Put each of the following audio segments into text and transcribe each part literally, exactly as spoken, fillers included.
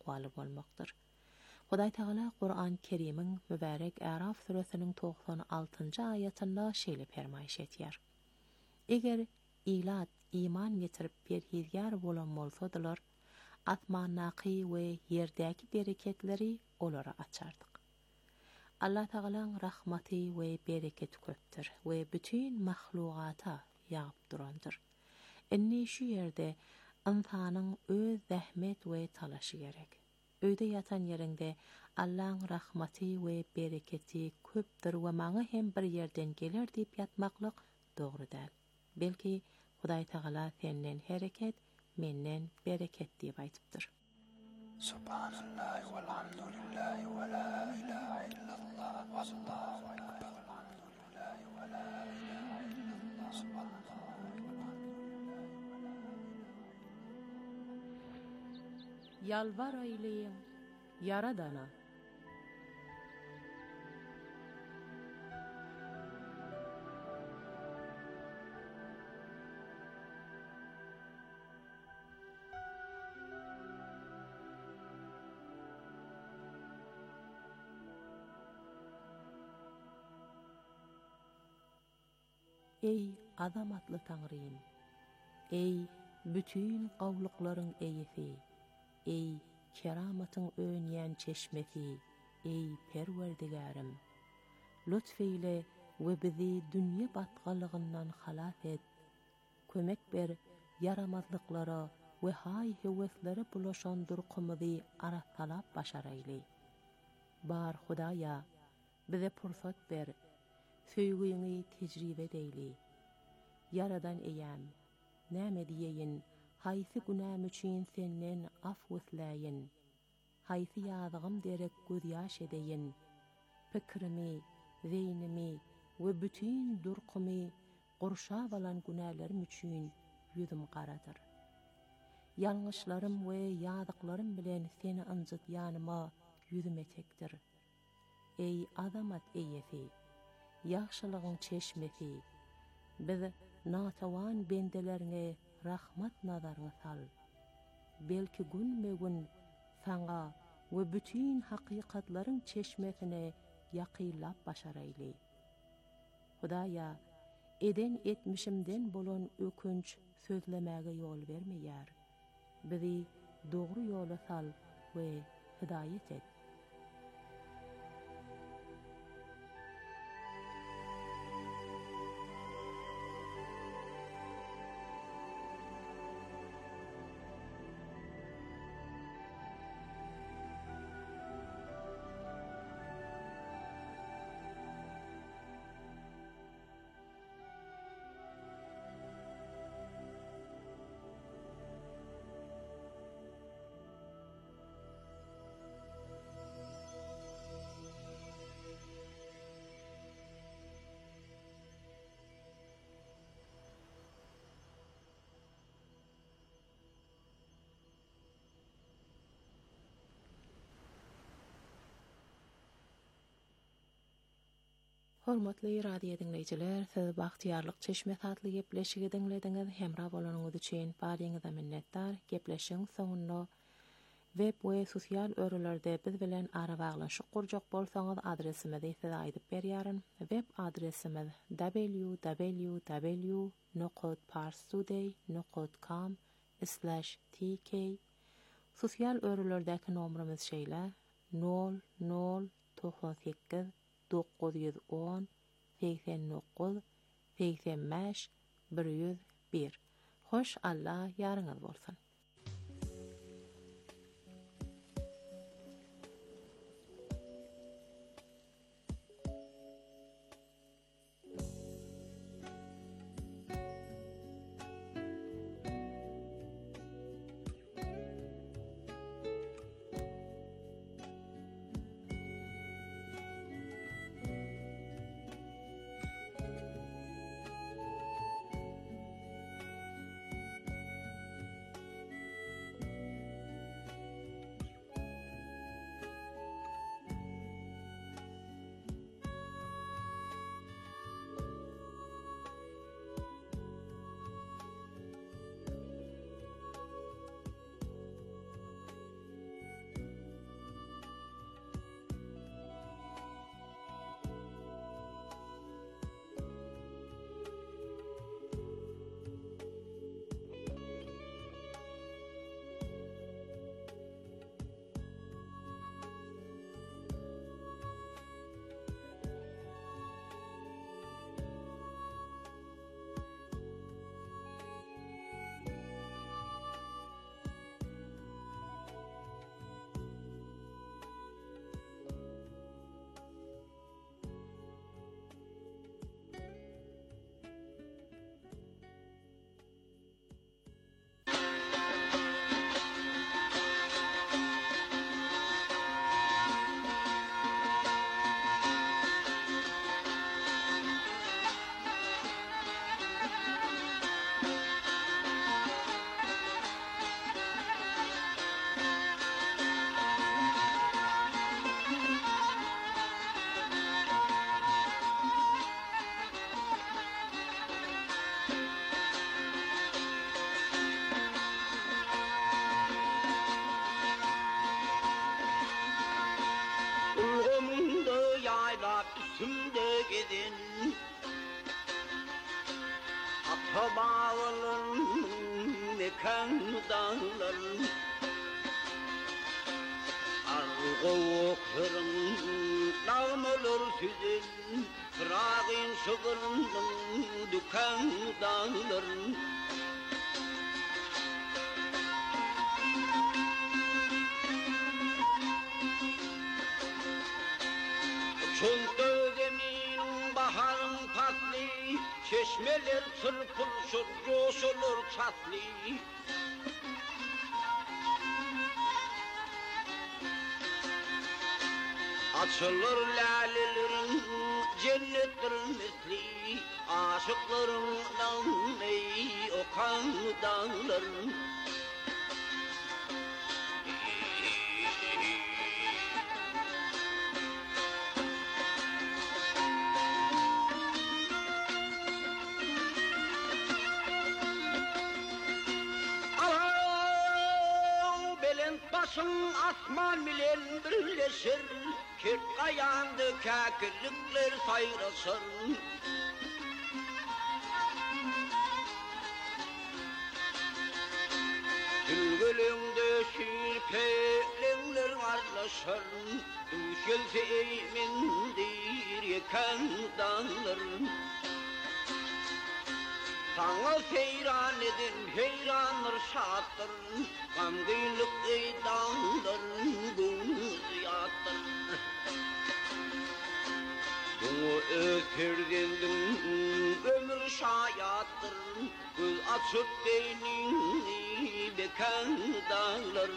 galip bolmakdyr. Hudaý Taala Qur'an-ı Kerim'in mübarek A'raf suresiniň toqsan altynjy ayatynda şeýle fermaýş etýär. Eger ilat iman getirip perhizgar bolan bolsadylar, atmannaky we yerdäki bereketleri olara açardyk. Allah Taalaň rahmaty we bereketi köpdir we bütün mahlukata ýagyp durandyr. Inni şu ýerde insanyň öz zähmet we talaşy gerek. Öýde ýatan ýerinde Allah'ın rahmaty we bereketi köpdir we maňa hem bir ýerden geler diýip ýatmaklyk dogry däl. Belki Hudaý Taala senden hereket, menden bereket diýip aýtypdyr. Subhanallah walhamdulillah wa la ilaha illallah wallahu akbar. Alhamdulillah wa la ilaha illallah subhanallah. Yalvar ayleyin Yaradana. Ey azamatly Taňrym, ey bütün gawlyklaryň eýesi, ey keramatyň önýän çeşmesi, ey Perwerdigarim, lütfeyle we bizi dünýä batgalygyndan halat et. Kömek ber yaramazlyklara we hay heweslere bulaşan durqumyzy aratalap başar eýli. Bar Hudaýa, bize pursat ber, söýgüňi tejribe eýli. Yaradan eýäm, näme diýeýin? Haýsy günäm üçin senden af wysläýin. Haýsy ýadygym derek göz ýaş edeýin. Pikrimi, zeýnimi we bütün durqumy gurşap alan günälerim üçin ýüzüm garadyr. Ýalňyşlarym we ýadyklarym bilen seni anjytýanyma ýüzüm etekdir. Ey azamat eýesi, ýaxşylygyň çeşmesi, biz natawan bendelerine rahmat nazaryny sal. Belki günme-gün saňa we bütün hakykatlaryň çeşmesine ýakylap başar eýli. Hudaýa, eden etmişimden bolan ökünç sözlemäge ýol bermeýär. Bizi dogry ýola sal we hidaýet et. Hormatly radio dinleyijiler, siz Bagtyarlyk Çeşme satly gepleşigi dinlediňiz. Hemra bolanyňyz üçin barýaňyza minnetdar. Gepleşiň soňunda web we sosial örelerde biz bilen ara baglanşyk gurjak bolsaňyz adresimizi size aýdyp berýärem. Web adresimiz w w w nokta parstoday nokta com slash t k. Sosial örelerdäki nomerimiz şeýle nol nol doksan sekiz dokuz yüz on seksen dokuz seksen beş bir yüz bir. Hoş Allah ýarıňyz bolsun. edin Atobağların mekan dağların Arğoğukların dağmalar sizin Fırağın şıgırının dükkan dağların Çölde zemin baharın paslı Çeşmeler çırpılışır coşulur çatlı Açılır lalelerin cennettir misli Aşıklarından ey okan dağların Başın asman bilen birleşir Kert kayandı kakirlikler sayrasır Gülgülümde şirpelenler arlaşır Düşelse eymendir yeken dağlar Sana seyran edin heyranlar şattır Gamgıylık ey dağlar gönül ziyattır Bunu ökürdündüm ömür şayattır Göz açıp beynini beken dağlar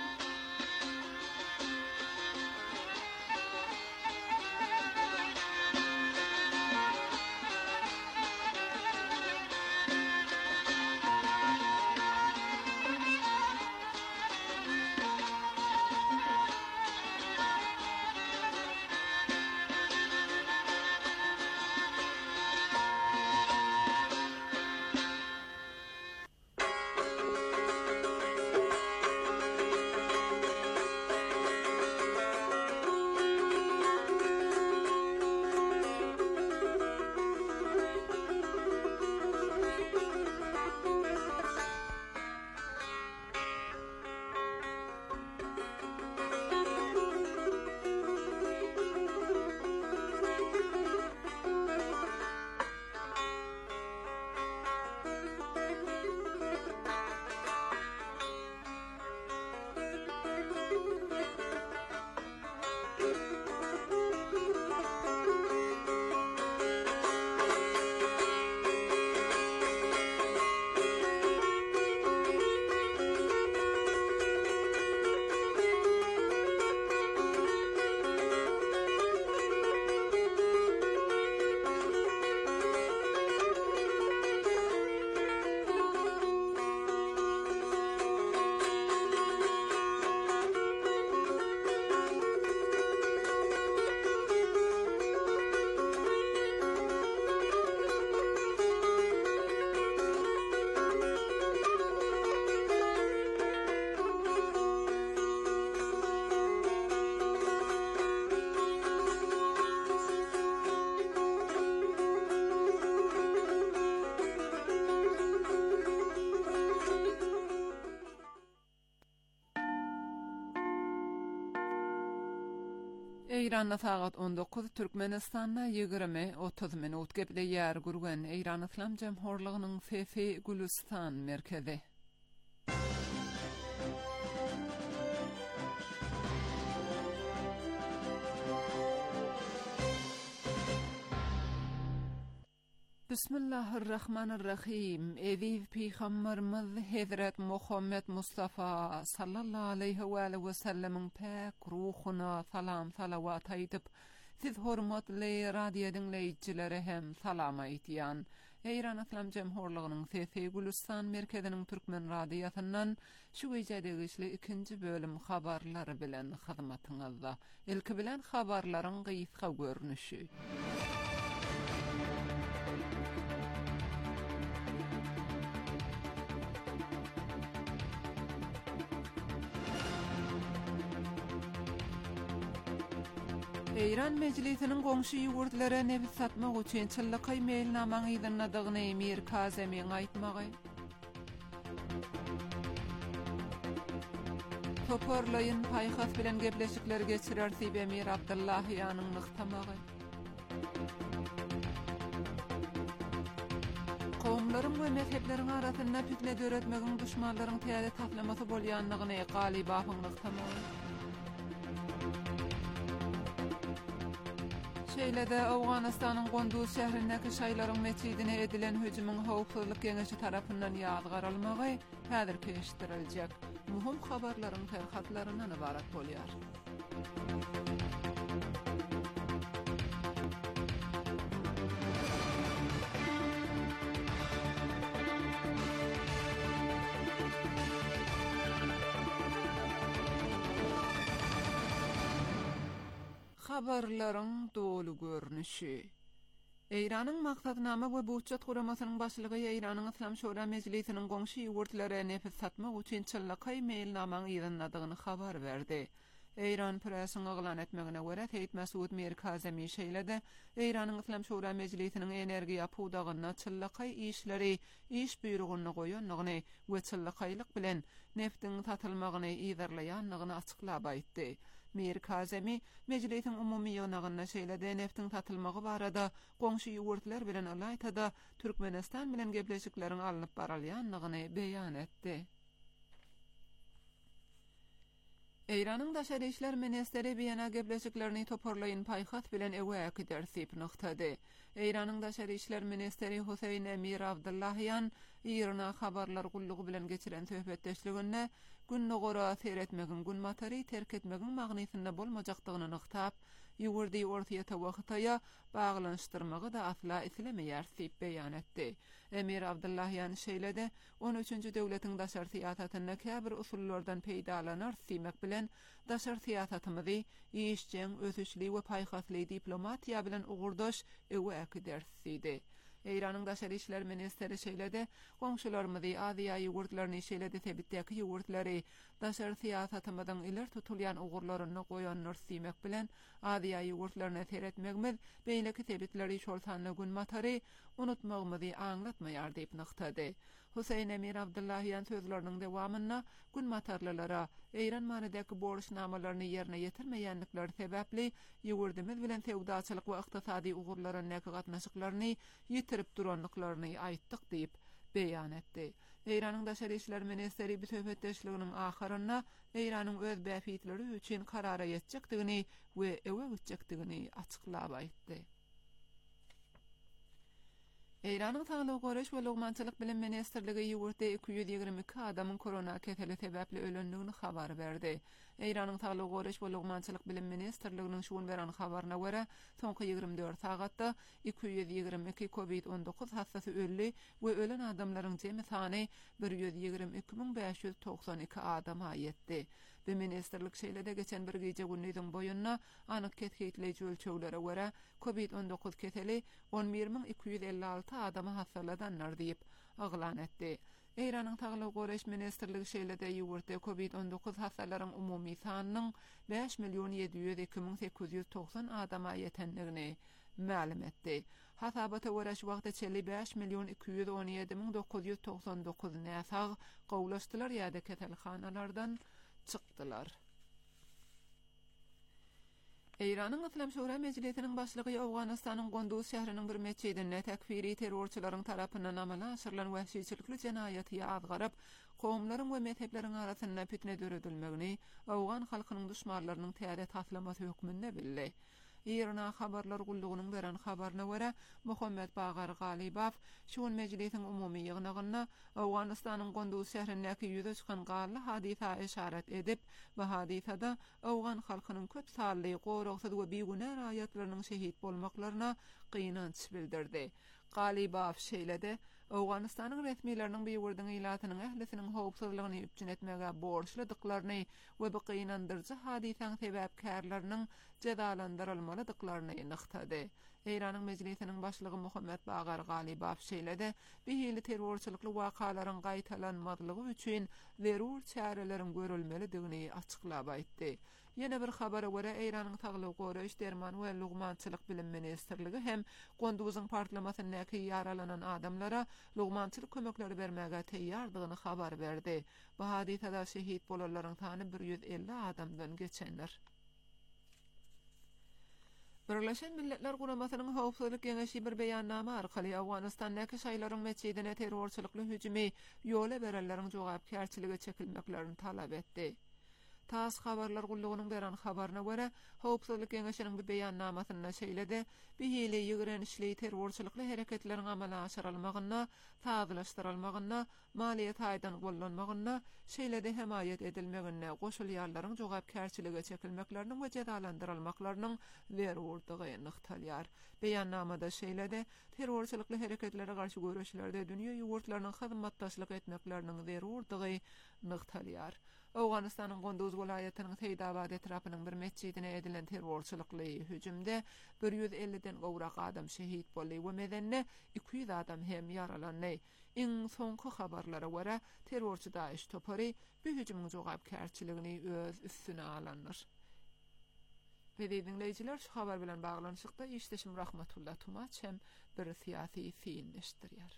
İran'da saat on dokuz, Türkmenistan'da yigirmi otuz minut gepde yer gurgan İran İslam Cemhurluğu'nun Fefi Gülistan merkezi. Bismillahirrahmanirrahim. Eviv Peygamberimiz Hazret Muhammed Mustafa sallallahu aleyhi ve sellem'in pek ruhuna salam salavat aytıp, siz hurmatly radio dinleyicilere hem salam aytýan. İran İslam Cemhurluğu'nun Fefi Gülistan merkezinin Türkmen radyosundan şu gecedegi ikinci bölüm habarları bilen hyzmatyňyzda. Ilki bilen habarlaryň gysga görnüşi. İran meclisinin goňşy ýurtlary nefis satmak üçin çyllyky mailnamaň ýazdygyny Emir Kazemi aýtmagy. Toporlaýyn paýhas bilen gepleşikler geçirersi Emir Abdullahyanyň nykdamagy. Kowumlaryň we mezhepleriň arasynda fitne döretmegiň düşmanlaryň täze taplamasy bolýanlygyny Galibahyň nykdamagy. Şeýlede Awganystanyň Gonduz şäherindäki şaýlaryň meçidine edilen hüjümyň howpsuzlyk geňeşi tarapyndan ýadgar almagy häzir peşdiriljek. Muhim habarlaryň terhatlaryndan ibarat bolýar. Habarlaryň dolu görnüşi. Eýranyň maksatnama we budjet guramasynyň başlygy Eýranyň Islam Şura Mejlisiniň goňşy ýurtlary nefis satmak üçin çyllyky mailnamaň ýazdygyny habar berdi. Eýran presiň oglan etmegine görä Seyit Mesud Mir Kazemi şeýlede Eýranyň Islam Şura Mejlisiniň energiýa pudagyna çyllyky işleri iş buýrugyny goýanlygyny we çyllykylyk bilen neftiň satylmagyny ýerleýänligini açyklap aýtdy. Mir Kazemi meclisin umumy ýygynyna şeýlede neftiň satylmagy barada goňşy ýurtlar bilen alaýtada Türkmenistan bilen gepleşikleriň alınıp baralýanlygyny beýan etdi. Eýranyň daşary işler ministeri beýana gepleşiklerini toparlaýyn paýhas bilen ewäki dersip noktady. Eýranyň daşary işler ministeri Huseyn Emir Abdullahyan Irana habarlar gullugy bilen geçiren söhbetdeşliginde günni gora seyretmegin gün matary terk etmegin magnysyna bolmajakdygyny nykdap, ýugurdy ortaýa wagtya baglanşdyrmagy da asla islemeýär diýip beýan etdi. Emir Abdullahyan şeýlede on üçünji döwletiň daşary siýasatyna käbir usullardan peýdalanar diýmek bilen daşary siýasatymyzy işçiň ösüşli we paýhasly diplomatiýa bilen ugurdaş ewäki dersidi. Eýranyň daşary işler ministeri şeýlede goňşularymyzy Aziýa ýurtlaryny şeýlede sebitdäki ýurtlary daşary siýasatymyzyň iler tutulýan ugurlaryny goýanlar diýmek bilen Aziýa ýurtlaryny seretmegimiz beýleki sebitleri şol sanly gün matary unutmagymyzy aňlatmaýar diýip nykdady. Huseyn Emir Abdullahyan sözleriniň dewamyna gün matarlylara Eýran manydäki borçnamalaryny ýerine ýetirmeýänlikleri sebäpli ýugurdymyz bilen sewdaçylyk we ykdysady ugurlaryny gatnaşyklaryny ýitirip duranlyklaryny aýtdyk diýip beýan etdi. Eýranyň daşary işler ministeri bu söhbetdeşliginiň ahyryna Eýranyň öz bäfitleri üçin karara ýetjekdigini we ewe gitjekdigini açyklap aýtdy. Eýranyň Saglyk Goraş we Lugmançylyk bilen ministerligi ýurtda iki ýüz ýigirme iki adamyň korona keseli sebäpli ölendigini habar berdi. Eýranyň Saglyk Goraş we Lugmançylyk bilen ministerliginiň şuun beren habaryna görä, soňky ýygrimi dört sagatda iki ýüz ýigirme iki covid on dokuz hastasy öldi we ölen adamlaryň jemy sany bir ýüz ýigirme iki miň beş ýüz toksan iki adama ýetdi. Bu ministerlik şeýlede geçen bir gece günniň boýunna anyk ketgitleýiji ölçeglere görä covid on dokuz keseli on bir miň iki ýüz elli alty adama hasaladanlar diýip aglan etdi. Eýranyň Saglyk Goraş ministerligi şeýlede ýurtda covid on dokuz hasalaryň umumy sanynyň beş milyon ýedi ýüz iki miň sekiz ýüz toksan adama ýetendigini ma'lum etdi. Hasabata görä şu wagtda çelli beş milyon iki ýüz on ýedi miň dokuz ýüz toksan dokuz näsag gowlaşdylar ýa-da ketelhanalardan çykdylar. Eýranyň Islam Şura Mejlisiniň başlygy Awganystanyň Gonduz şäheriniň bir meçidinde tekfiri terrorçylaryň tarapyndan amala aşyrylan wahşyçylyk jenaýaty ýazgaryp, kowumlaryň we mezhepleriň arasynda fitne döredilmegini Awgan halkynyň düşmanlarynyň täze taslamasy hökmünde bildi. Irana habarlar gullugynyň beren habaryna görä Muhammed Bagar Galibaw şuun mejlisiň umumy ýygynyna Awganystanyň Gonduz şäherindäki ýüze çykan garly hadisa işaret edip, bu hadisada Awgan halkynyň köp sally, goragsyz we beýguna raýatlarynyň şehit bolmaklaryna gynanç bildirdi. Galibaw şeýlede Awganistanyň resmiýetleriniň beýwirdiň ilatynyň ählisiniň howpsuzlygyny üpjün etmege borçludyklaryny we bu gynandyrjy hadisaň sebäpkärleriniň jazalandyrylmalydyklaryny ýanyktady. Eýranyň mejlisiniň başlygy Muhammed Bagar Galibaw şeýledi, "Beýle terrorçylykly wakalaryň gaýtalanmadylygy üçin zerur çärelerin görülmelidigini açyklap aýtdy. Ýene bir habara görä Eýranyň Taglyk Goraýyş derman we lugmançylyk bilim ministrligi hem Gonduzyň parlamentindäki yaralanan adamlara lugmançylyk kömekleri bermäge teýýardygyny habar berdi. Bu hadisada şehit bolanlaryň sany bir yüz elli adamdan geçenler. Birleşen Milletler Guramasynyň Howpsuzlyk Geňeşi bir beýannama arkaly Awganistandaky şaýlaryň meçidine terrorçylykly hüjümi ýola bereleriň jogapkärçiligi çekilmeklerini talap etdi. Tas habarlar gullugynyň beran habaryna görä, Howpsuzlyk Geňeşiniň bir beýannamasyna şeýledi, "Beýle ýigrenişli terrorçylykly hereketleriň amala aşyrylmagyna, taýdanlaşdyrylmagyna, maliýet aýdan bollanmagyna, şeýlede hemaýet edilmegine, goşulýarlaryň jogapkärçiligi çekilmekleriniň we jazalandyrylmaklarynyň zerurdygy nyktalýar." Beýannamada şeýledi, "Terrorçylykly hereketlere garşy görüşlerde dünýä ýurtlarynyň hyzmatdaşlyk etmekleriniň zerurdygy nyktalýar." Awganistanyň Gonduz welaýatynyň Seýdabad etrapynyň bir meçidine edilen terrorçylykly hüjümde bir yüz elliden gowrak adam şehit boldy we medenne iki yüz adam hem yaralandy. Iň soňky habarlara görä, terrorçy Daesh topary bu hüjümüň jogapkärçiligini öz üstüne alandyr. Ve dinleyijiler, şu habar bilen baglanyşykda işleşim Rahmatullah Tumaç hem bir siýasy fiilleşdirýär.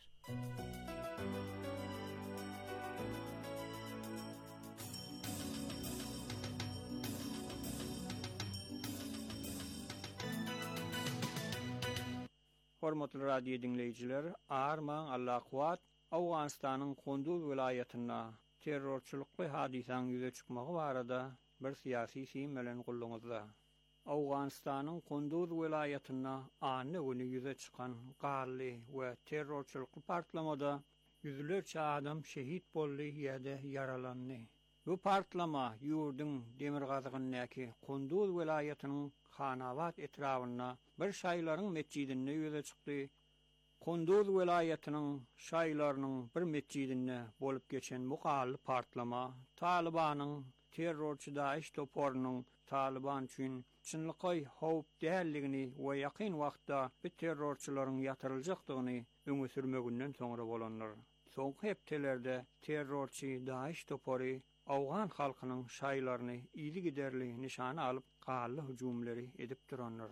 Hormatly radio dinleyijiler, arman Allah kuwat Awganistanyň Gonduz welaýatyna terrorçylykly hadisaň ýüze çykmagy barada bir siýasy film bilen gulluňuzda. Awganistanyň Gonduz welaýatyna any güni ýüze çykan garly we terrorçylykly partlamada yüzlerce adam şehit boldy ýa-da yaralandy. Bu partlama ýurduň Demirgazygynyňky Gonduz welaýatynyň Xanabat etrawyna bir şaýlaryň meçidine ýüze çykdy. Gonduz welaýatynyň şaýlarynyň bir meçidine bolup geçen bu garly partlama Talibanyň terrorçy Daesh toporunyň Taliban üçin çynlyky howp dälligini we ýakyn wagtda bu terrorçylaryň ýatyryljakdygyny öňe sürmeginden soňra bolanlar. Soňky hepdelerde terrorçy Daesh topory Awgan halkynyň şaýlaryny ýyly giderli nişana alyp garly hüjümleri edip duranlar.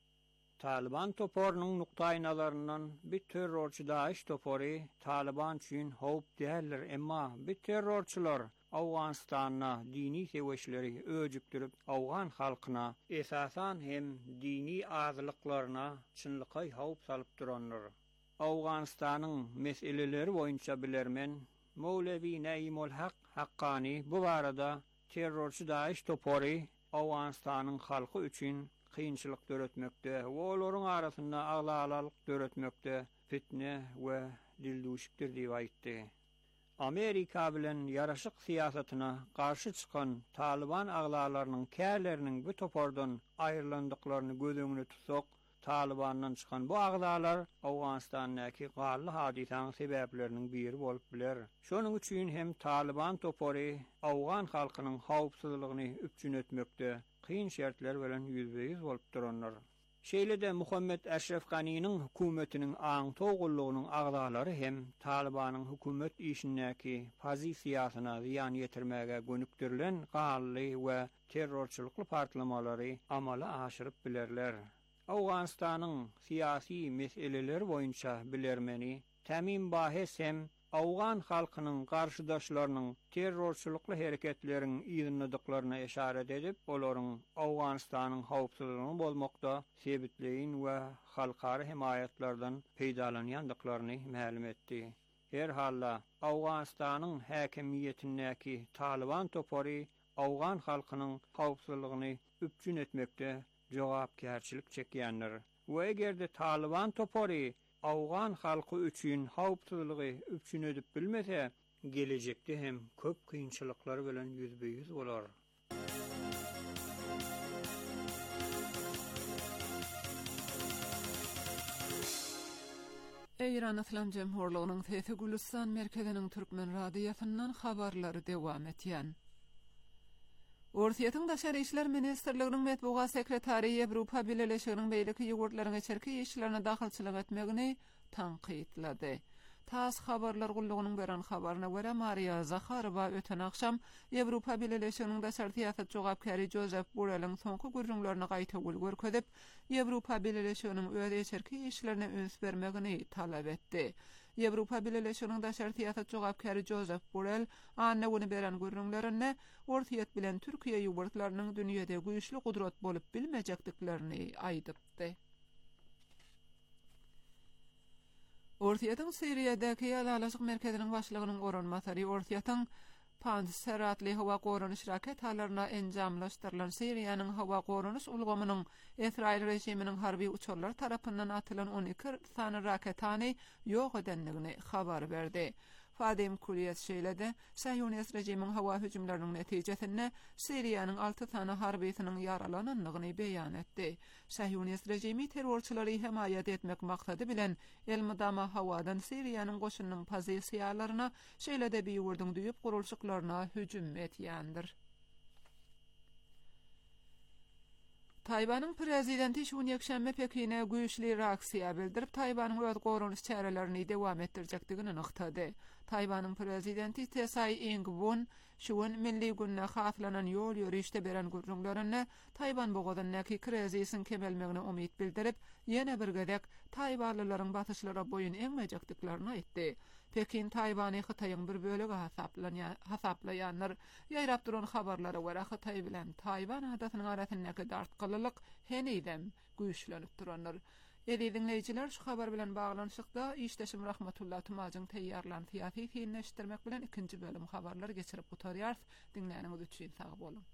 Taliban toporunyň nuktaý nazaryndan bir terrorçy Daesh topory Taliban üçin howp däldir, emma bir terrorçylar Awganistana dini seweşleri öjükdirip Awgan halkyna esasan hem dini azlyklaryna çynlyky howp salyp duranlar. Awganistanyň meseleleri boýunça bilermen Mowlevi Naimul Haq Haqqani bu barada terrorçy Daesh topory Awganistanyň halky üçin kynçylyk döretmekde we olaryň arasynda aglalyk döretmekde fitne we dilduşykdyr diýip aýtdy. Amerika bilen yaraşyk siýasatyna garşy çykan Taliban aglalarynyň kärleriniň bu topordan aýrylandyklaryny göz öňüne tutsok, Talibandan çykan bu aglalar Awganistanyňky garly hadisaň sebäpleriniň biri bolup biler. Şonuň üçin hem Taliban topory Awgan halkynyň howpsuzlygyny üpjün etmekde kyn şertler bilen yüzbeýiz bolup duranlar. Şeýlede Muhammed Eşref Ganinyň hökümetiniň aň togullygynyň agdalary hem Talibanyň hökümet işindäki pozisiýasyna ziýan ýetirmäge gönükdirilen garly we terrorçylykly partlamalary amala aşyryp bilerler. Awganistanyň siýasy meseleleri boýunça bilermeni tämin bahes hem Awgan halkynyň garşydaşlarynyň terrorçylykly hereketleriň ýygynydyklaryna eşaret edip, olaryň Awganistanyň howpsuzlygyny bozmakda sebitleýin we halkary himayetlerden peýdalanýandyklaryny ma'lum etdi. Her halla Awganistanyň häkimiýetindäki Taliban topory Awgan halkynyň howpsuzlygyny üpjün etmekde jogapkärçilik çekýänler. We egerde Taliban topory Awgan halky üçin howpsuzlygy üpjün edip bilmese, gelecekde hem köp kynçylyklar bilen yüzbeýiz bolar. İran İslam Cemhurluğu'nun Fethi Gülistan merkezinin Türkmen radiyasından habarları devam etyen. Orsiýatyň Daşary işler ministrliginiň medbuga sekretary Ýewropa Birleşiginiň beýleki ýurtlaryň içerki işlerine dahylçylyk etmegini tanqytlady. Tas habarlar gullugynyň beren habaryna görä Maria Zakharova öten akşam Ýewropa Birleşiginiň Daşary siýasat jogapkary Joseph Borrell'in soňky gürrüňlerini gaýta görkezip, Ýewropa Birleşiginiň öz içerki işlerine öns bermegini talap etdi. Ýewropa Birleşiginiň Daşary siýasat jogapkary Joseph Borrell anna bunu beren gürrüňlerine ortiýet bilen Türkiýe ýurtlarynyň dünýede güýçli gudrat bolup bilmejekdiklerini aýdypdy. Ortiýatyň Siriýadaky ýalalyk merkeziniň başlygynyň goranmasary Ortiýatyň Panseratly hawa goranyş raketalaryna enjamlaşdyrylan Siriýanyň hawa goranyş ulgamynyň Israil rejiminiň harby uçurlar tarapyndan atylan on iki sany raketany ýok edenligini habar berdi. Fadim Kuliyet şeýlede Saýunist rejimiň hawa hüjümleriniň netijesinde Siriýanyň alty sany harbysynyň yaralananlygyny beýan etdi. Saýunist rejimi terrorçylary hemaýat etmek maksady bilen elmydama hawadan Siriýanyň goşunynyň pozisiýalaryna şeýlede bir ýurdun düýüp gurulşyklaryna hüjüm etýändir. Taýwanyň prezidenti şu ýekşänme Pekin'e güýçli reaksiýa bildirip Taýwanyň öz goranyş çärelerini dewam etdirjekdigini nyktady. Taýwanyň prezidenti Tsai Ing-wen şuň milli günne haslanan ýol ýürüşde beren gurrunlaryny Taýwan bogadynyňky krizisin kemelmegine umyt bildirip, ýene bir gedek Taýwanlylaryň batyşlara boyun eňmejekdiklerini aýtdy. Pekin Taýwany Hytaýyň bir bölegi hasaplanýan hasaplaýanlar ýaýrap duran habarlara görä Hytaý bilen Taýwan adatynyň arasyndaky dartgylylyk henidem güýçlenip duranlar. Edi dinleyijiler şu habar bilen baglanyşykda işdeşim Rahmatullah Tumazyň teýýarlan fiýaty finleşdirmek bilen ikinji bölüm habarlar geçirip oturýar. Dinleýäniňiz üçin sag bolun.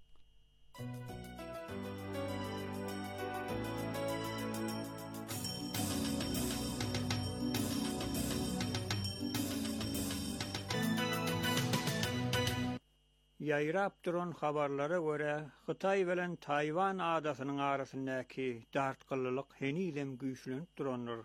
Ýaýrap duran habarlara görä Hytaý bilen Taýwan adatynyň arasyndaky dartgylylyk henidem güýçlenip duranlar.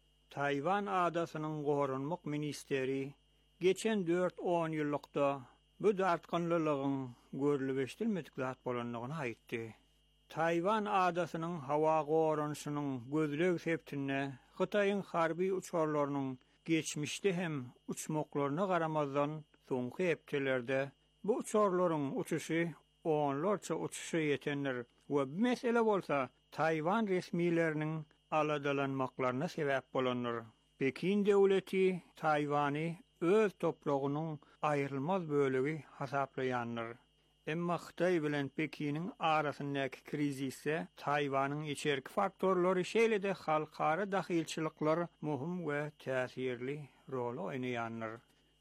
Taýwan adatynyň goranmak ministeri geçen dört on ýyllykda bu dartgylylygyň görülip eşdilmedik zat bolanlygyny aýtdy. Taýwan adatynyň hawa goranyşynyň gözleg sebäpine Hytaýyň harby uçurlarynyň geçmişde hem uçmaklaryna garamazdan soňky hepdelerde bu uçurlaryň uçuşy onlarça uçuşa ýetenler we bu mesele bolsa Taýwan resmiýetleriniň aladalanmaklaryna sebäp bolanlar. Pekin döwleti Taýwany öz topragynyň aýrylmaz bölegi hasaplaýanlar. Emma Hytaý bilen Pekiniň arasyndaky krizise Taýwanyň içerki faktorlary şeýlede halkara dahilçilikler muhim we täsirli rol oýnaýanlar.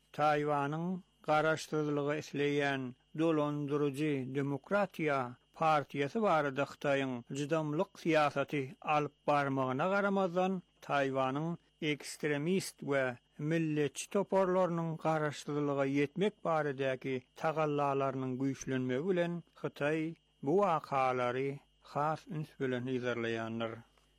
Taýwanyň garaşdyrlygy isleýän dolandyryjy demokratiýa partiýasy barada Hytaýyň jydamlyk siýasaty alyp barmagyna garamazdan Taýwanyň ekstremist we milletçi toparlarynyň garaşdyrlygy ýetmek baradaky tagallalarynyň güýçlenmegi bilen Hytaý bu wakalary has üns bilen ýazarlaýanlar.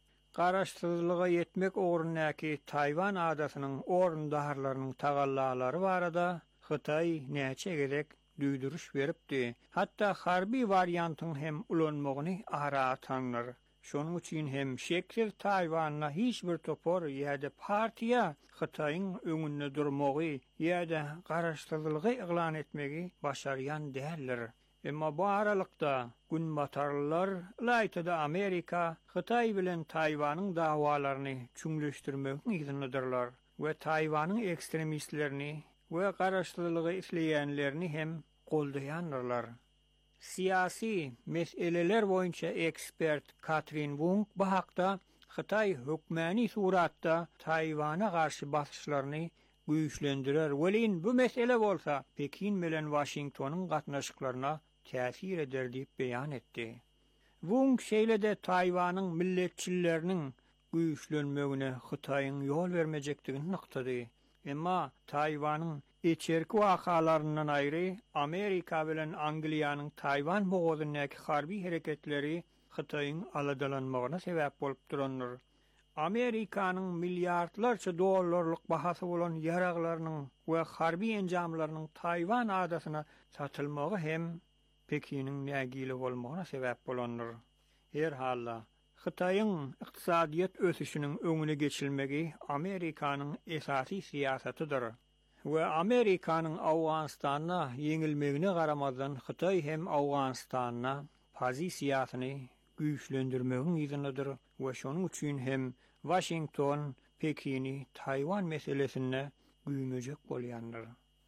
Garaşdyrlygy ýetmek ogrunaky Taýwan adatynyň orundarlarynyň tagallalary barada Hytaý näçe gerek düýdürüş beripdi. Hatda harby variantyň hem ulanmagyny ara atanlar. Şonuň üçin hem şeker Taýwanyna hiç bir topar ýa-da partiýa Hytaýyň öňünde durmagy ýa-da garaşdyrlygy eglan etmegi başarýan däldir. Emma bu aralykda gün batarlar laýtada Amerika Hytaý bilen Taýwanyň dawalaryny çüňleşdirmegi izinlidirler we Taýwanyň ekstremistlerini we garaşdyrlygy isleýänlerini hem goldaýanlar. Siyasi meseleler boyunca ekspert Katrin Wong bu hakda Hytaý hökmäni suratda Taýwana garşy basyşlaryny güýçlendirer. Welin bu mesele bolsa Pekin bilen Washingtonyň gatnaşyklaryna täsir eder diýip beýan etdi. Wong şeýlede Taýwanyň milletçileriniň güýçlenmegine Hytaýyň ýol bermejekdigini nyktady. Emma Taýwanyň içerki wakalaryndan aýry Amerika bilen Angliýanyň Taýwan bogadynyň harby hereketleri Hytaýyň aladalanmagyna sebäp bolup duranlar. Amerikanyň milliardlarça dollarlyk bahasy bolan ýaraglarynyň we harby enjamlarynyň Taywan adasyna satylmagy hem Pekiniň nägili bolmagyna sebäp bolandyr. Her halda Hytaýyň ykdysadyýat ösüşiniň öňüne geçilmegi Amerikanyň esasy siýasatydyr. We Amerikanyň Awganistana ýeňilmegine garamazdan Hytaý hem Awganistana pozisiýasyny güýçlendirmegiň ýygynydyr we şonuň üçin hem Washington Pekini Taywan meselesine güýmejek bolýandyr.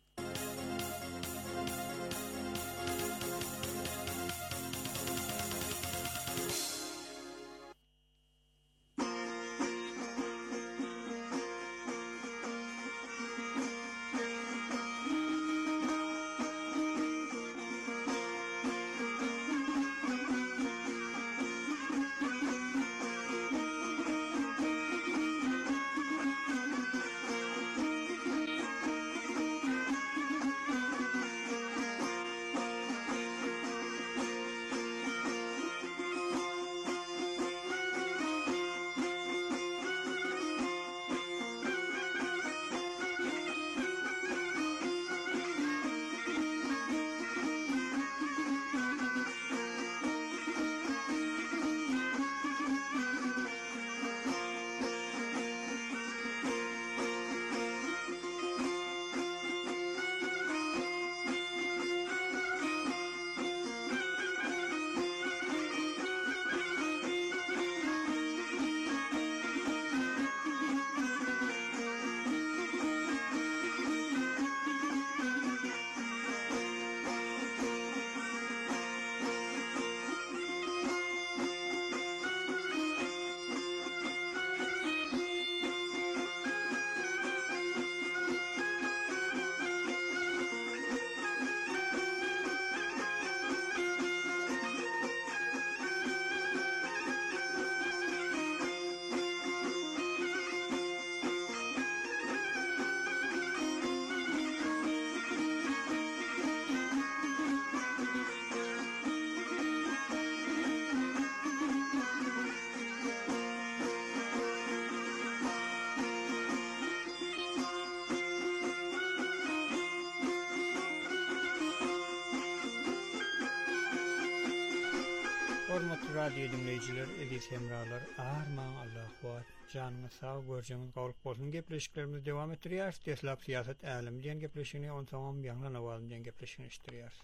Hormatly radio dinleyijiler, eziz hemralar, arman Allah kuat, janyňy sag görjeňiz gowluk bolsun. Gepleşiklerimiz dewam etdirýär. Teslap siýasat älim diýen gepleşigini on soňam ýanglan awal diýen gepleşigini işdirýär.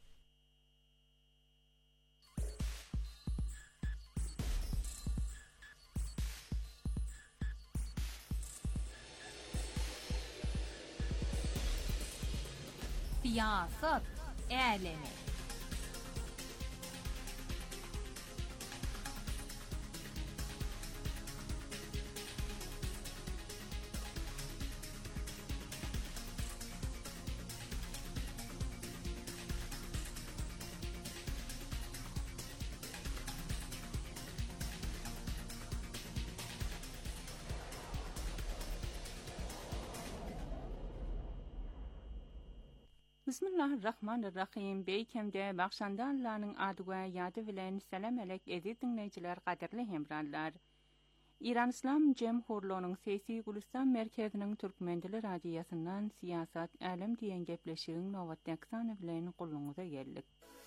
Siýasat älemi. Bismillahirrahmanirrahim. Beýkemde bagşanda Allah'nyň adyga ýady bilen salam alek eziz dinleýijiler, gaderli hemranlar. İran İslam Jemhurluğunyň Sesi Gulistan merkeziniň Türkmendili radiýasyndan siýasat älim diýen gepleşigiň nowat ýaksany bilen guluňyza geldik.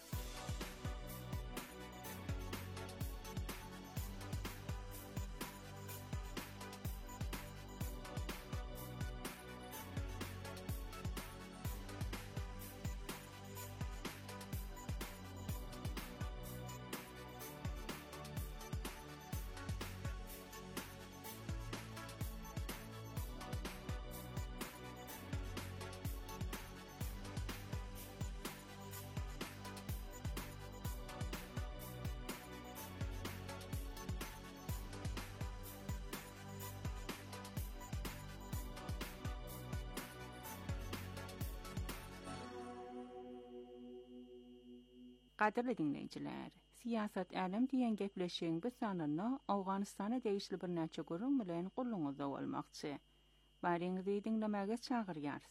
Gaderli dinleyijiler, siýasat älim diýen gepleşigiň bu sanyny Awganystana degişli bir näçe görüň bilen guluňyza bolmakçy. Baryňyzy dinlemäge çagyrýar.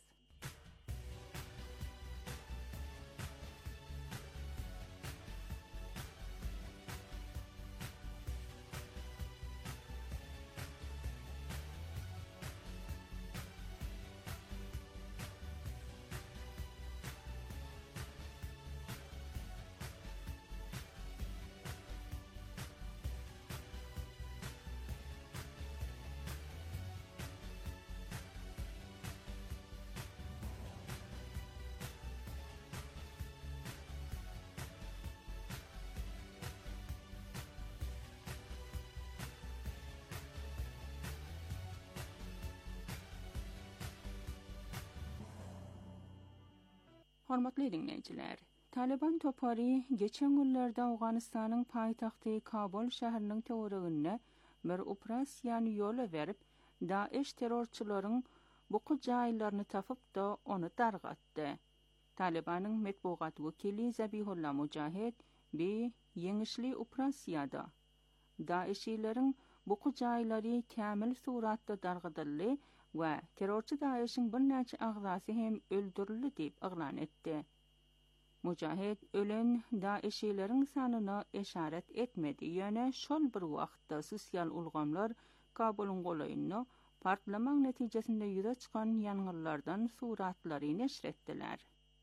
Hormatly dinleyijiler, Taliban topary geçen günlerde Awganistanyň paýtagty Kabul şäheriniň töwereginde bir operasiýany ýola berip, Daesh terrorçylaryň buky jaýlaryny tapyp da onu dargatdy. Talibanyň medpugat wekili Zabihullah Mujahid bir ýeňişli operasiýada Daeshçileriň buky jaýlary kämil suratda dargadyldy we terrorçy Daeshiň bir näçe agzasy hem öldürildi diýip aglan etdi. Mujahid ölen Daeshçileriň sanyna eşaret etmedi. Ýöne şol bir wagtda sosial ulgamlar Kabulyň golaýyny partlamaň netijesinde ýüze çykan ýangyrlardan suratlary neşr etdiler.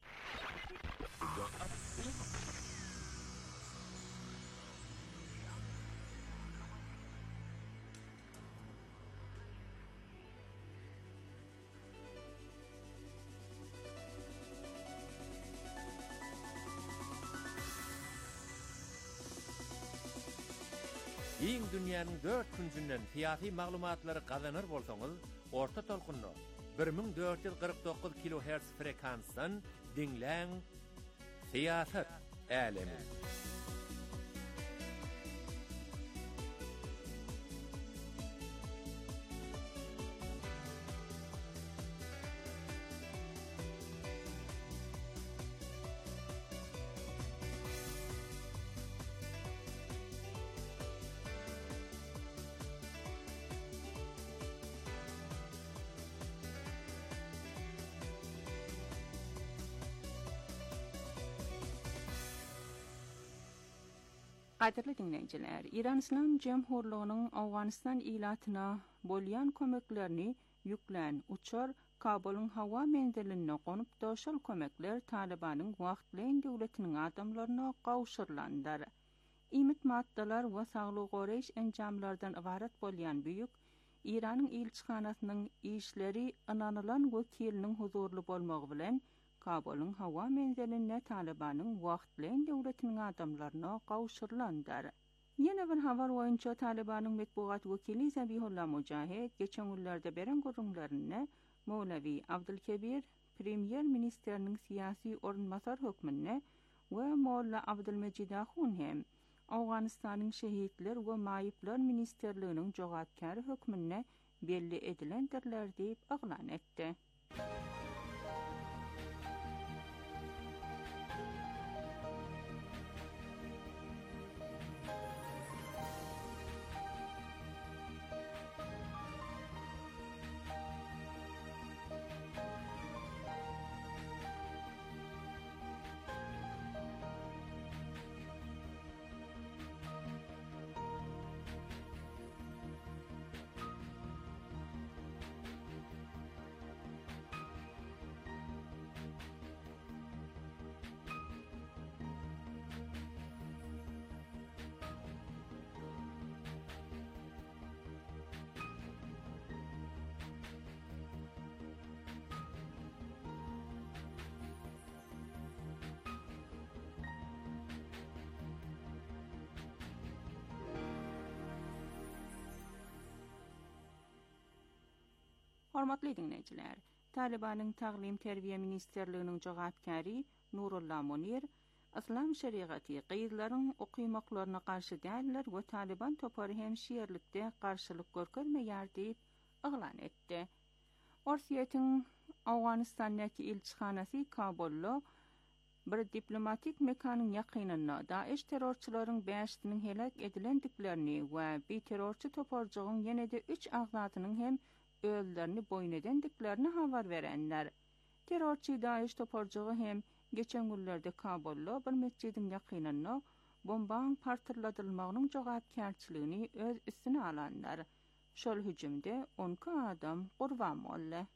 Iň dünýäniň dört künsünden fiýasy maglumatlary gazanır bolsaňyz, orta tolkunly bir ming dört ýüz gyrk dokuz kilohertz frekansdan dinläň Siýasat älemi. Gaderli dinleyijiler, İran İslam Cemhurluğunyň Awganystan ilatyna bolýan kömeklerini ýüklen uçar Kabulyň hawa menziline gonyp da şol kömekler Talibanyň wagtlyň döwletiniň adamlaryna gawşyrlandyr. Imit maddalar we saglyk goraýyş enjamlardan ibarat bolýan büyük İranyň ilçihanasynyň işleri ananylan wekiliniň huzurly bolmagy bilen Kabulyň hawa menziline Talibanyň wagtlyň döwletiniň adamlaryna gawşyrlandyr. Ýene bir habar boýunça Talibanyň medpugat wekili Zabihullah Mujahid geçen günlerde beren görüňlerini Mowlavi Abdulkebir Premier Ministeriniň siyasi ornmasar hökmüne we Molla Abdulmejid Ahun hem Awganystanyň şehitler we maýyplar ministerliginiň jogapkary hökmüne belli edilendirler diýip aglan etdi. Hormatly dinleyijiler, Talibanyň Taglim Terbiýe Ministerliginiň jogapkary Nurullah Munir, İslam şeriaty gyýylaryň okuýmaklaryna garşy däller we Taliban topary hem şeýerlikde garşylyk görkezmeýär diýip aglan etdi. Orsiýetiň Awganystanyň ilçihanasy Kabulda bir diplomatik mekanyň ýakynyna Daesh terrorçylaryň beşiniň helak edilendiklerini we bir terrorçy toparjygyň ýene-de üç agzatynyň hem öldülerini boyun edendiklerini habar verenler. Terrorçy Daesh toparjygy hem geçen günlerde Kabulda bir mescidiň ýakynyna bombaň partyrladylmagynyň jogapkärçiligini öz üstüne alanlar. Şol hüjümde on iki adam gurban boldy.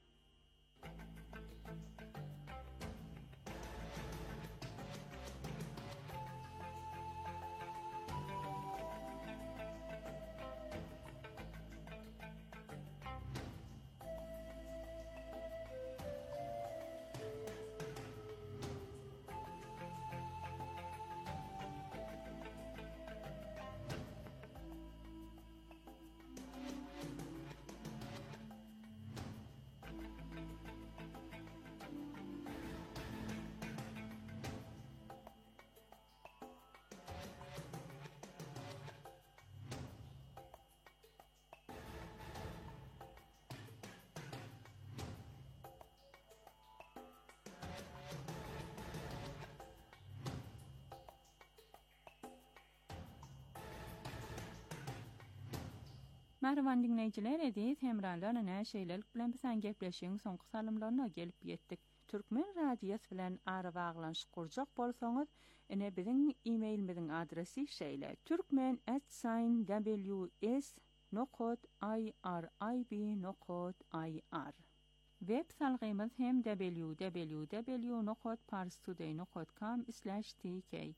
Merhaban dinleyiciler, edis hemralarına şeylelik bilen bilen gepleşiň soňky salymlaryna gelip ýetdik. Türkmen radiýasy bilen ara baglanşyk gurjak bolsaňyz, ene biziň e-mailimiziň adresi şeýle: türkmen at w s nokta i r i b nokta i r. Web salgymyz hem w w w nokta parstoday nokta com slash t k.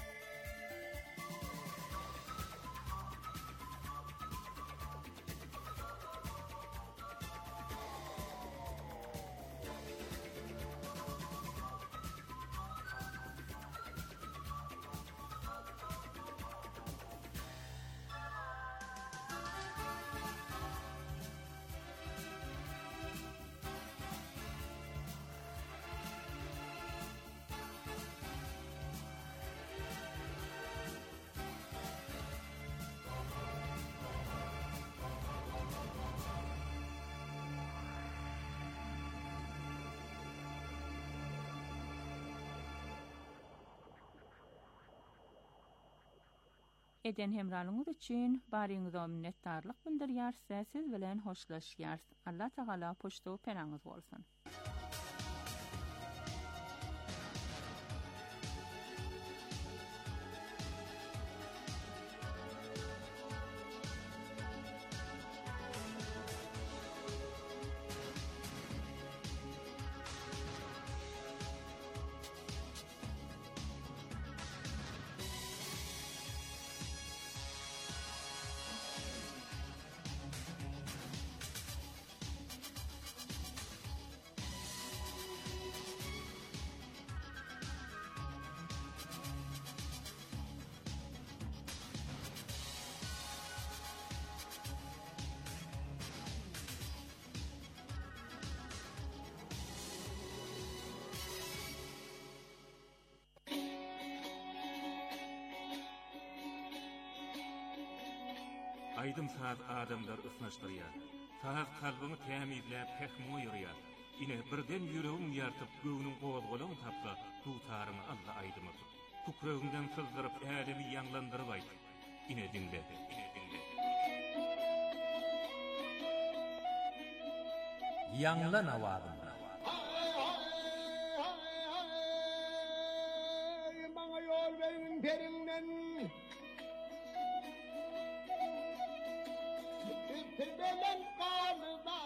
Eden hemralyňyz üçin baryňyza minnetdarlyk bildirýär, siz bilen hoşlaşýar. Allah Taala poşto penaňyz bolsun. Aydym saat adamlar ısnaşdyrýar. Saat kalbyny tämizläp pehmo ýürýär. Ine birden ýüregim ýartyp göwnüň gowazgolagy tapsa, tutarymy Allah aýdymy. Tukrögünden sızdyryp ädemi ýanglandyryp aýdy. Ine dinle, ine dinle. Ýanglan awazym. Maňa ýol beriň perinden. Tebelen kalda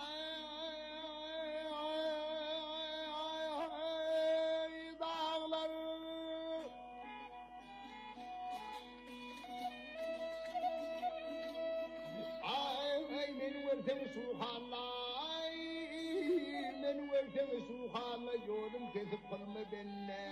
dağlar ay men vertem suhalay men vertem suhalay yolum kesip kalma benne.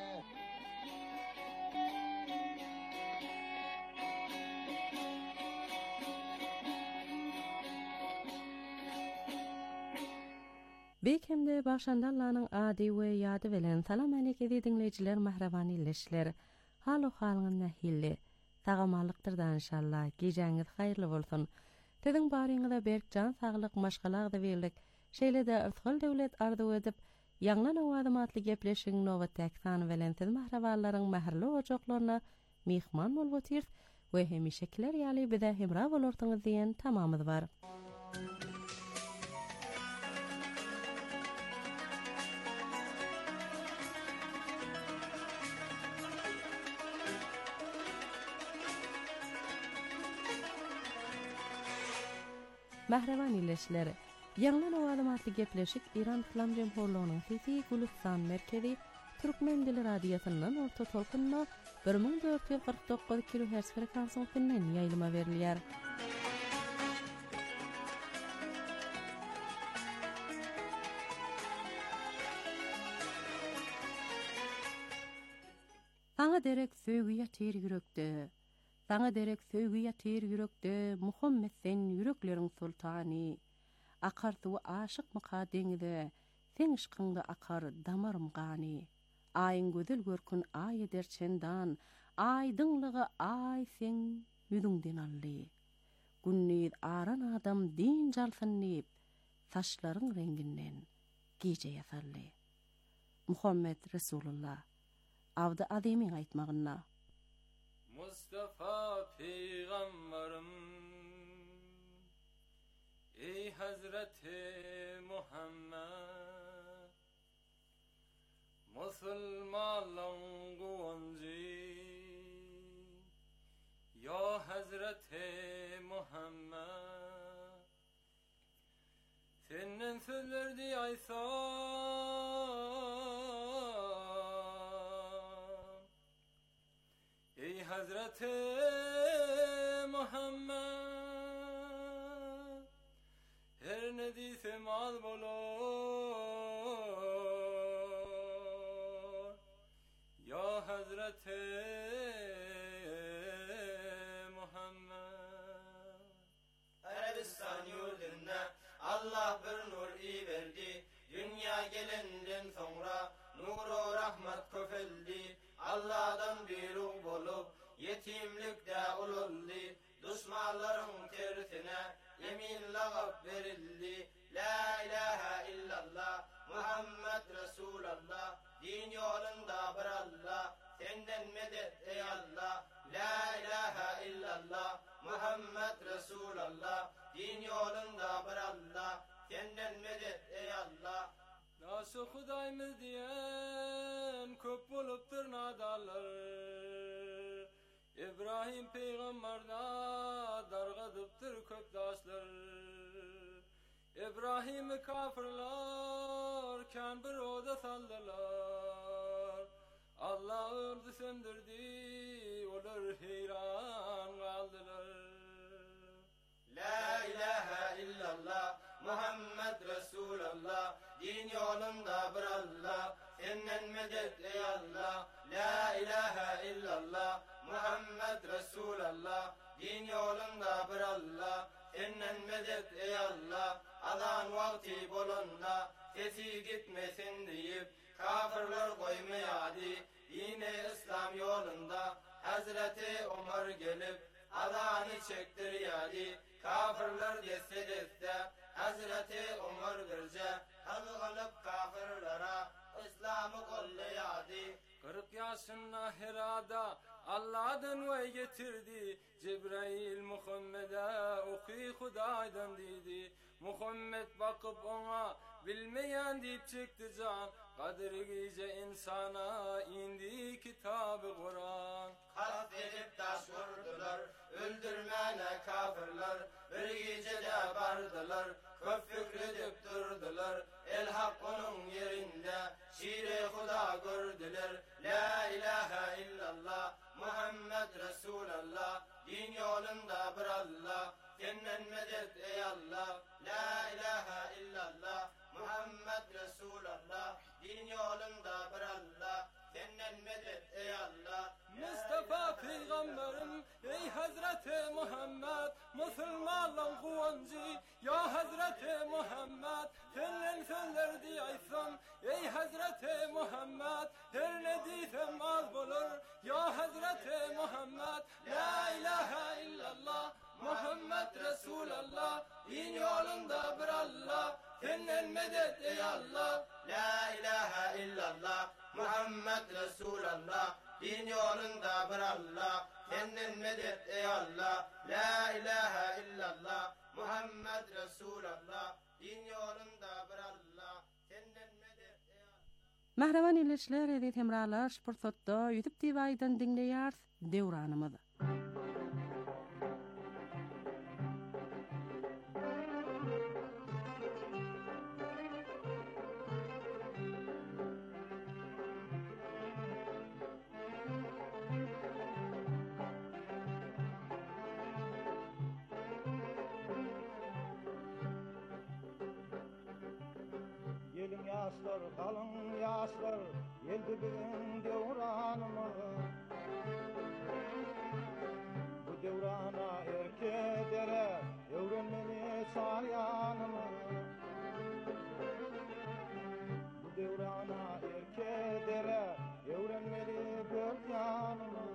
Bekemde başandallanyň ady we ýady bilen salam aleyke dinleýijiler, mahrabany ilişler. Haly halyň nähilli. Tagamallykdyrdan inşallah. Gejäňiz haýyrly bolsun. Dediň baryňyza berk jan saglyk maşgalagda berlik. Şeýle-de ırtgal döwlet ardy edip, ýanglan awazym atly gepleşiň Nowat Taksany bilen siz mahraballaryň mähirli ojaklaryna mehman bolup otyr we hemişekiler ýaly bize hemra bolarsyňyz diýen tamamyz bar. Mahraban ilişler, ýanglan awazym atly gepleşik İran İslam Jemhurlygynyň Sesi Gulistan merkezi Türkmen dili radiýasyndan orta tolkunna bir ming dört ýüz gyrk dokuz kilohertz frekansiýasynyň ýaýlyma berilýär. Saňa derek söýgü ýatyr ýürekde. Saňa derek söýgü ýatyr ýürekde, Muhammed sen ýürekleriň sultany. Akar suwy aşyk myka deňide, sen ışkynda akar damarym gany. Aýyň gözel görkün aý eder çendan, aýdyňlygy aý sen ýüzüňden aldy. Günnüz aran adam din jalsynlyp, saçlaryň renginden gije ýasarly. Muhammed Resulullah avda ademiň aýtmagyna Mustafa peygamberim Hazreti Muhammed Musulmanların kuvancı Ya Hazreti Muhammed Senin sözlerdi aysam Ey Hazreti Muhammed Her ne diysem az bulur Ya Hazreti Muhammed Arabistan yurduna Allah bir nur iyi verdi Dünya gelenden sonra nuru rahmet köfeldi Allah'dan büyük bulup yetimlikte ululdu Düşmanların tersine yemin lağıp verildi La ilahe illallah Muhammed Resulallah Din yolunda bir Allah Senden medet ey Allah La ilahe illallah Muhammed Resulallah Din yolunda bir Allah Senden medet ey Allah Nasıl Hudayımız diyen köp buluptur nadalar İbrahim peygamberda dargadıptır köp daşlar İbrahim'i kafirlar kan bir oda saldılar Allah öldü söndürdü olur heyran kaldılar La ilahe illallah Muhammed Resulallah Din yolunda bir Allah Senden medet ey Allah La ilahe illallah Muhammed Resulallah Din yolunda bir Allah Senden medet ey Allah Alan vakti bolunda Sesi gitmesin deyip Kafirler koymayadı Yine İslam yolunda Hazreti Ömer gelip Alanı çektiriyordu Kafirler desse desse Hazreti Ömer birce Kazanıp kafirlara İslam'ı kollayadı Kırk yaşında Hira'da Allah'dan vay getirdi Cebrail Muhammed'e okuy Huday'dan dedi Muhammed bakıp ona bilmeyen deyip çıktı can Kadir gece insana indi kitabı Kur'an Kast edip taş vurdular Öldürmene kafirler Bir gecede bardılar Köp fikredip durdular El hak onun yerinde Şire Huda gördüler La ilahe illallah Muhammed Resulallah Din yolunda bir Allah Senden medet ey Allah La ilahe illallah Muhammed Resulallah Din yolunda bir Allah Senden medet ey Allah Mustafa peygamberim ey Hazreti Muhammed Müslümanların kuvancı ya Hazreti Muhammed Senden sözlerdi aysan ey Hazreti Muhammed Her ne diysem az bulur ya Hazreti Muhammed La ilahe illallah Muhammed Resulallah Din yolunda bir Allah Senden medet ey Allah La ilahe illallah Muhammed Resulallah Din yolunda bir Allah Senden medet ey Allah La ilahe illallah Muhammed Resulallah Din yolunda bir Allah Senden medet ey Allah Mahraman ilişkiler edip hemralar şpurtda YouTube T V'den dinleyar devranımızı. Gelin yaşlar, kalın yaşlar, geldi bizim devranımız. Bu devrana erkeklere evrenmeli çayanımız. Bu devrana erkeklere evrenmeli dört yanımız.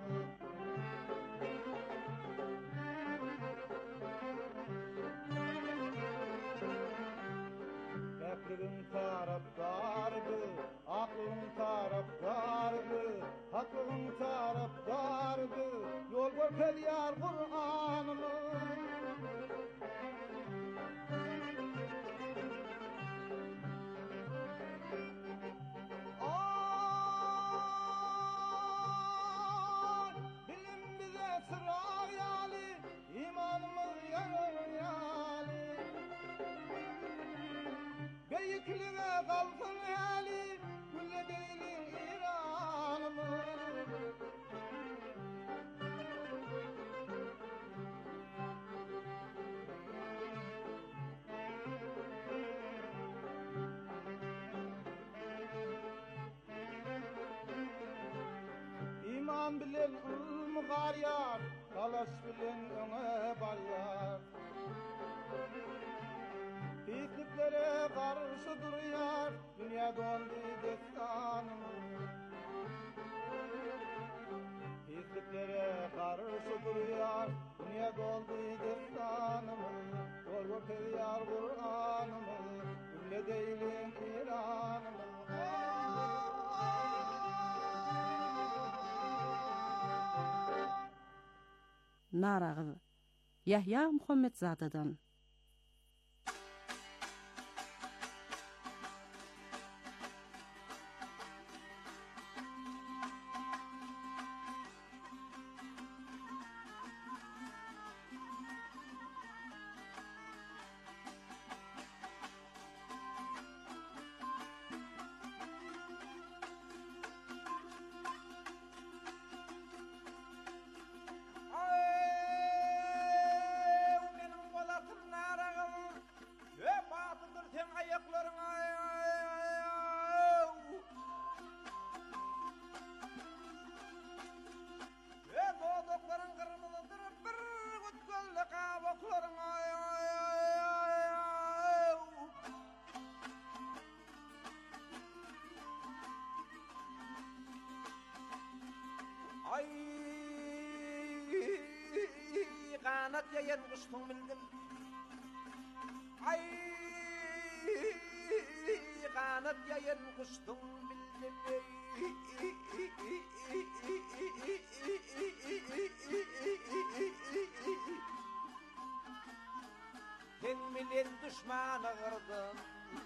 Aklın taraftardı, aklın taraftardı, aklın taraftardı, yol görkel yar Kur'an'ımız. sıra yali, imanımız yali. Beyikliğe kalsın hali, gülle değilin İran'ımız. İman bilen ılmı gar yar, talaş bilen öne baryar. Pisliklere karşı duruyor, dünya dondu destanım. Pisliklere karşı duruyor, dünya dondu destanım. Yol yol feryar Kur'an'ım, gülle değilim İran'ım. Naragı Yahya Muhammedzade'den. Ay kanat yayan kuştun bildim. Ay kanat yayan kuştun bildim. Sen bilen düşmanı kırdın.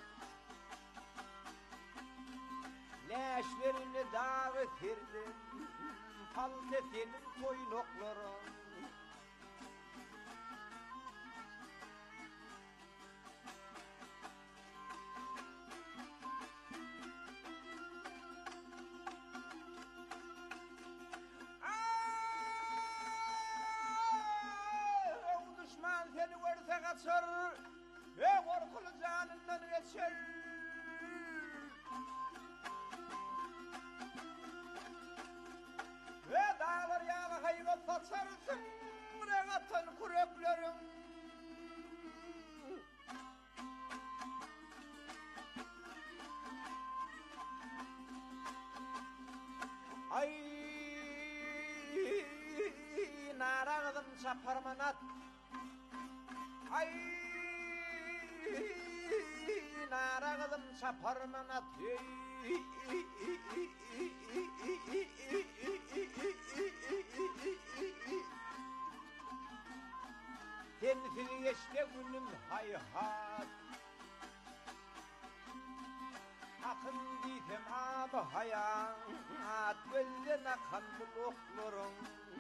Leşlerini dağıtırdın. Halletinin toynokları. O düşman seni görse kaçar, ve korkulu canından geçer. Ve dağlar yağlı hayvan saçarsın, regatın kureklerim. Ay narağıdım çaparmanat. Ay narağıdım çaparmanat. Kendisini geçte günüm hayhat. Akın ditem abi hayat, belden akan buluklarım.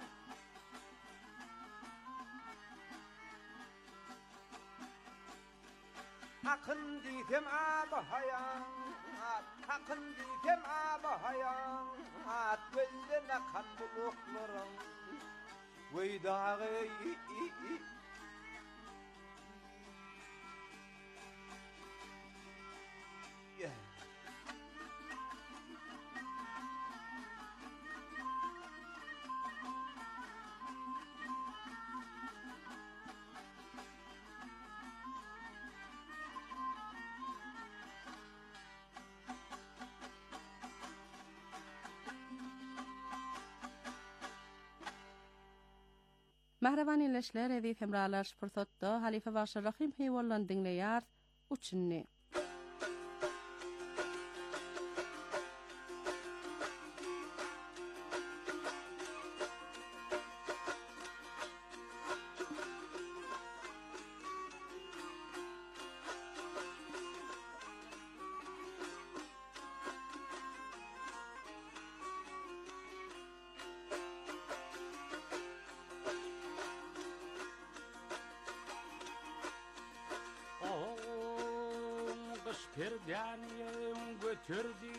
Akın ditem abi hayat, akın ditem abi hayat, belden akan buluklarım. Vay dağı yeah. Mehreban illeşler edip hemralar şpırtotda Halife Başar Rahim heyvallan dinleyar uçunni. perdaniyem götürdü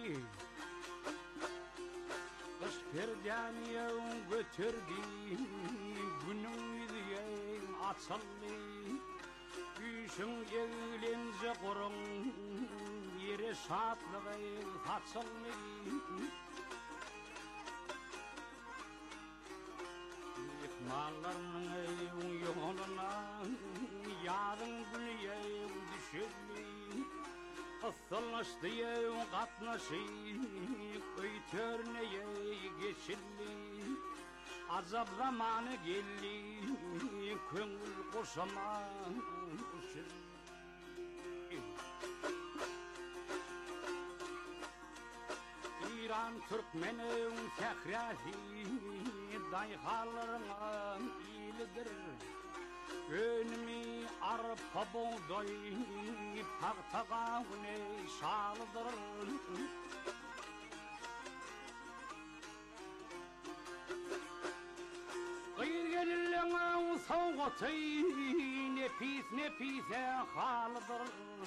Kış perdaniyem götürdü Günün yüzüyen açıldı Düşün evlence kurun Yeri şatlığı saçıldı İhmallarının evin yoluna Yarın gülü evin düşürdü Kısılmıştı evin katnaşı Kıytörneye geçildi Azap zamanı geldi Köngül kuşama uçurdu İran Türkmenin fehresi Dayhalarına iyilidir Önümü arpa buğday Paktağa ne şalıdır Gıyır gelirleğin soğutı Nefis nefise halıdır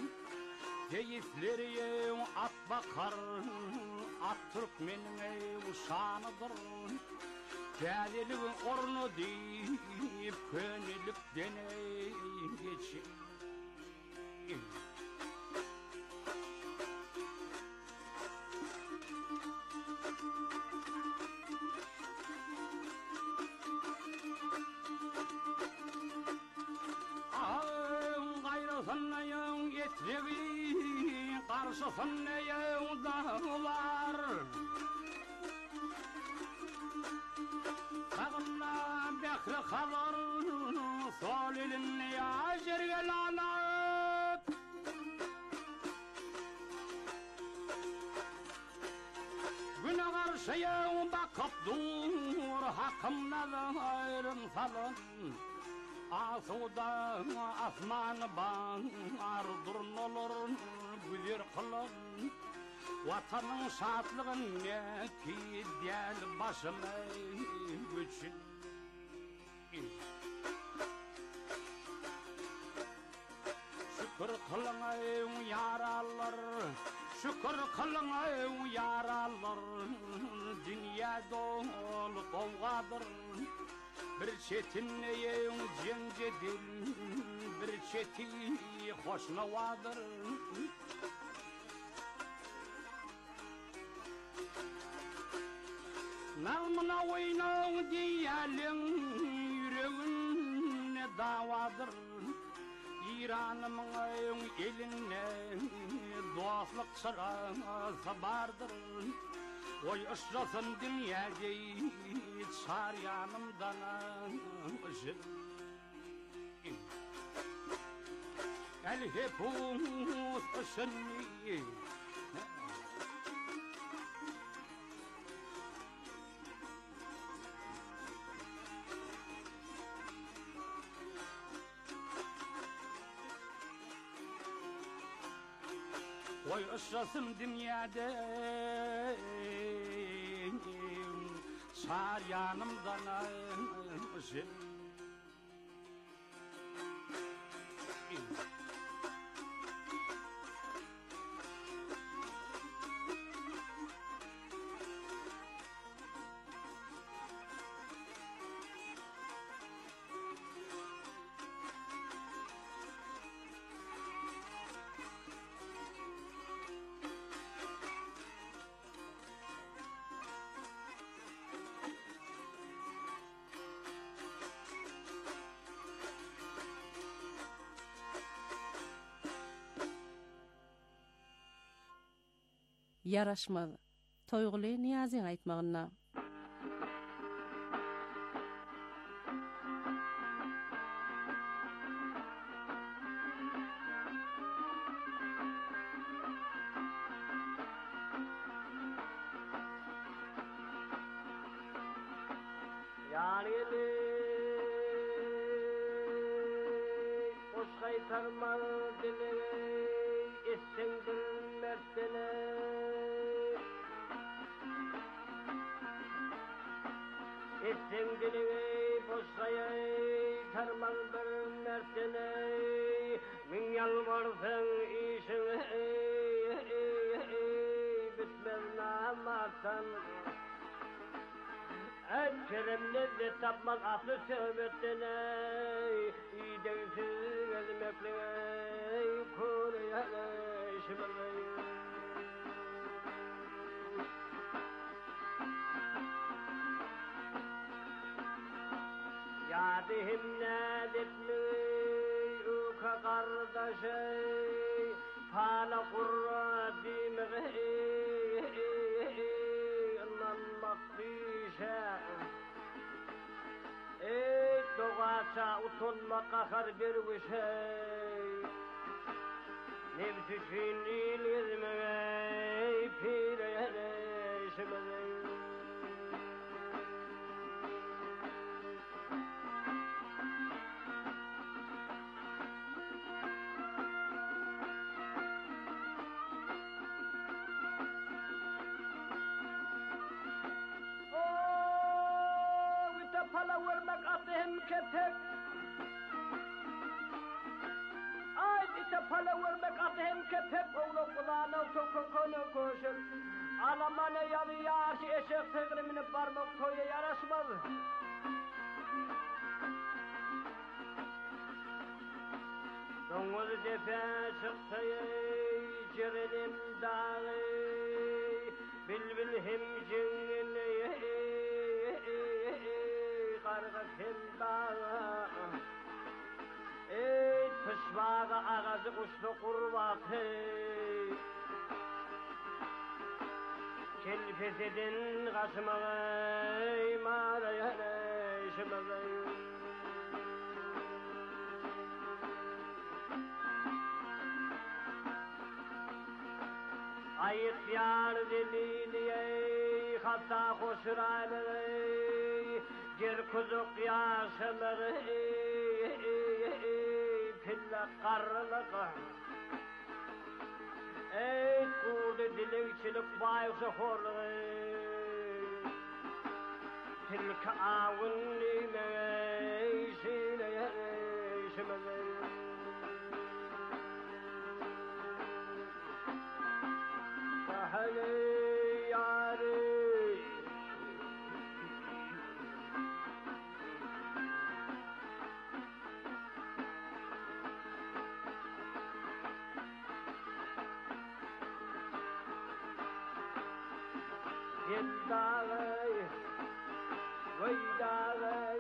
Teyisleri at bakar At Türkmenin uşanıdır Kâdeli ornu deyip Könülüp deney geçin Ağın gayrısınayın etrevi Karşısınayın dağlar Sağına bekri kalır Sol elini acergel alıp Güne karşıya bakıp dur Hakkımda ayrım salın Asuda asmanı bağır Durun olur güzel kılın Vatanın şatlığın ne ki Del başıma güçün Şükür kılın ey yaralar Şükür kılın ey yaralar Dünya dolu kavgadır Bir çetin ey cencedil Bir çeti hoşnavadır Namına oynağı diyelim yüreğin ne davadır İran'ımın eline dostluk sırası vardır Oy ışrasın dünyada çar yanımdan ışır El hepimiz ışınlı Oy ışrasın dünyada Çar yanımdan ışır Yaraşmalı. Toygulu Niyaziň aýtmagyna. Yani hoş kaytarmal dile essendir mertene Essen dile boş kaytarmal bir mertene Min yalvarsın işine bitmez namarsan Etkelimde de tapmaz aklı söhbetine İdensiz gezmekle Kuruya eşimle Yadihim nedetmi Uka kardeşe Hala kurra dimghi Maktişe Ey doğaça utunma kahar bir şey Nefsi şinil izmeye Pireyene şemeye Athem kepek Ay ite pala vermek athem kepek Oğlu kulağına sokakını koşur Alamane yalı yaşı eşek tegrimini parmak toya yarasmaz Domuz defe çıktı Cirelim dağı Bilbil himcini Karga tembağa Ey pışbağa ağacı kuşlu kurbatı Kelfes edin kaçmağı Mağaraya neşmağı Ayıt yar deliliye Hatta hoşraylığı Ger kuzuk yaşamır Pilla karlıqa Ey kurdu dilekçilik bayıksa horluğu Tilka ağın nimeyi Şileye şemeli Sahali yari Dağı, vay dağı